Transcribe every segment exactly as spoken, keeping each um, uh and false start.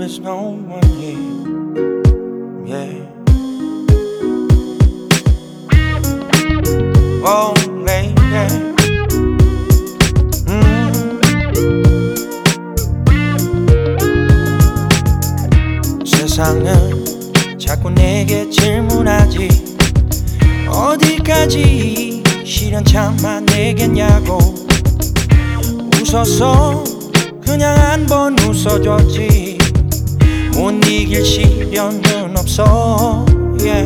is no one here. Yeah. Oh, lady. 음. 세상은 자꾸 내게 질문하지. 어디까지 시련 참아내겠냐고. 웃었어 그냥 한 번 웃어줬지. 못 이길 시련은 없어. yeah.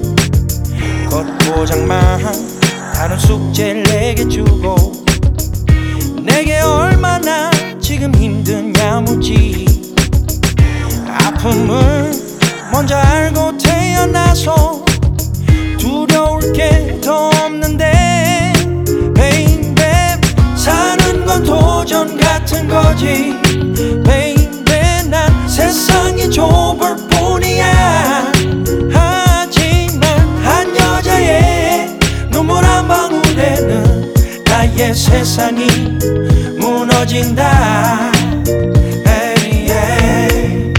겉보장만 다른 숙제를 내게 주고 내게 얼마나 지금 힘드냐 묻지. 아픔을 먼저 알고 태어나서 두려울 게 더 없는데 baby 사는 건 도전 같은 거지 baby 난 세상이 좁을 뿐이야. 하지만 한 여자의 눈물 한 방울에는 나의 세상이 무너진다. hey, yeah.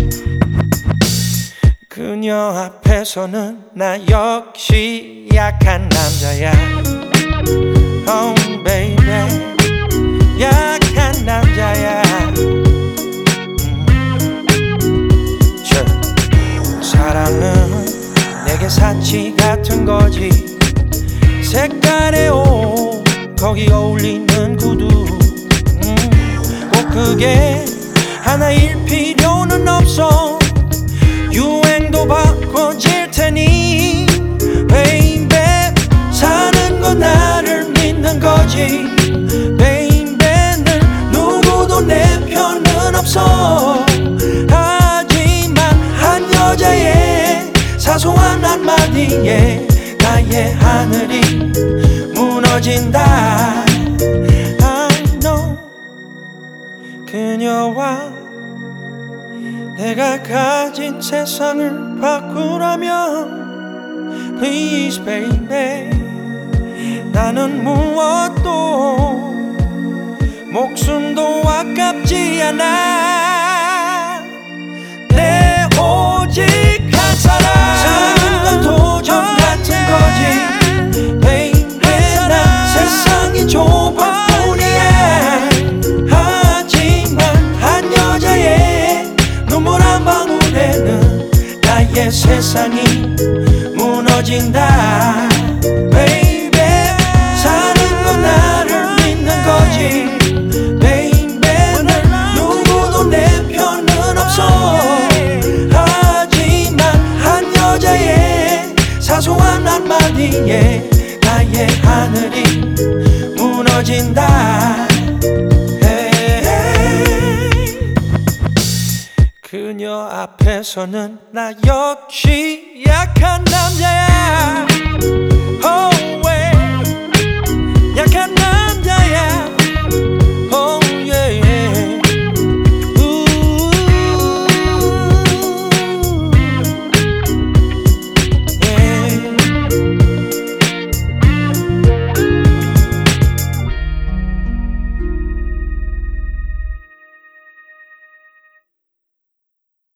그녀 앞에서는 나 역시 약한 남자야. Oh baby 약한 남자야. 음. 사랑은 내게 사치 같은 거지. 색깔의 옷 거기 어울리는 구두 음. 꼭 그게 하나일 필요는 없어. 유행도 바꿔질 테니 baby 사는 건 나를 믿는 거지 baby는 누구도 내 편은 없어. 하지만 한 여자의 사소한 한마디에 나의 하늘이 무너진다. I know 그녀와 내가 가진 세상을 바꾸라면 Please baby 나는 무엇도 목숨도 아깝지 않아. 내 오직 한 사람 사는 건 도전 같은 거지 baby 난 세상이 좁을 뿐이야. 하지만 한 여자의 눈물 한 방울에는 나의 세상이 무너진다. baby 사는 건 나를 믿는 거지 baby는 누구도 내 편은 없어. 하지만 한 여자의 사소한 한마디에 나의 하늘이 무너진다. 그녀 앞에서는 나 역시 약한 남자야.